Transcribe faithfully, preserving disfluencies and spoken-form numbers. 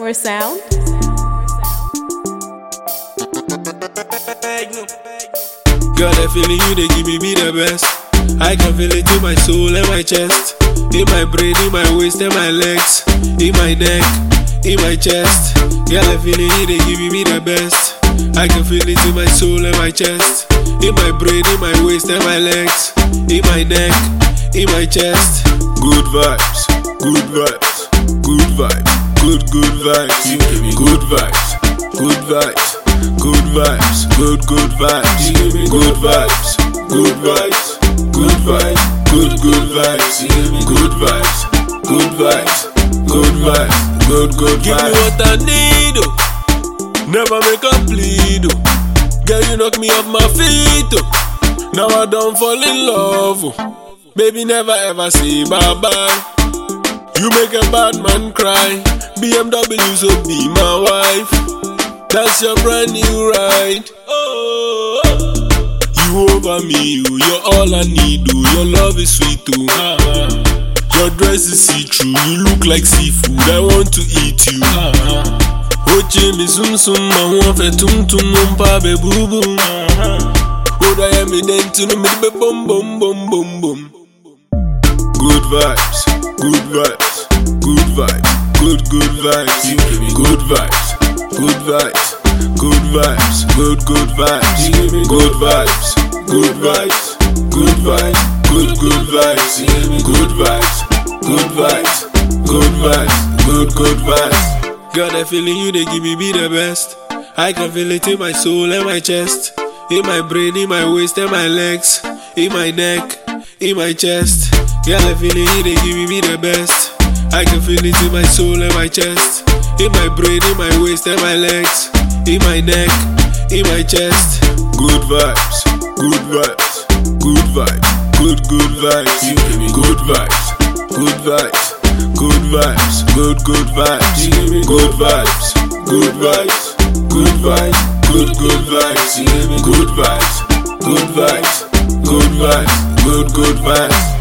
More sound. Girl, that feeling you they give me be the best. I can feel it in my soul and my chest, in my brain, in my waist and my legs, in my neck, in my chest. Girl, that feeling you they give me be the best. I can feel it in my soul and my chest, in my brain, in my waist and my legs, in my neck, in my chest. Good vibes, good vibes, good vibes, good good vibes, good vibes, good vibes, good vibes, good good vibes, good vibes, good vibes, good vibes, good good vibes, good vibes, good vibes, good vibes, good good vibes. Give me what I need, oh. Never make a plead, oh. Girl, you knock me off my feet, oh. Now I don't fall in love, oh. Baby, never ever say bye-bye. You make a bad man cry. B M W, so be my wife. That's your brand new ride. Oh, you over me, you, you're all I need, oh. Your love is sweet, oh. Ah, your dress is see-through, you look like seafood, I want to eat you. Ah, oche mi sum sum, I want fe tum tum, umpa be boo boom. Oda ya mi dentinu, mi be bum bum bum bum bum. Good vibes, good vibes, good vibes, good good vibes, good vibes, good vibes, good vibes, good good vibes, good vibes, good vibes, good vibes, good good vibes, good vibes, good vibes, good vibes, good good vibes. Girl, that feeling you they give me be the best. I can feel it in my soul and my chest, in my brain, in my waist and my legs, in my neck, in my chest. Girl, that feeling you they give me be the best. I can feel it in my soul and my chest, in my brain, in my waist and my legs, in my neck, in my chest. Good vibes, good vibes, good vibes, good good vibes, good vibes, good vibes, good vibes, good good vibes, good vibes, good vibes, good vibes, good good vibes, good vibes, good vibes, good vibes, good good vibes.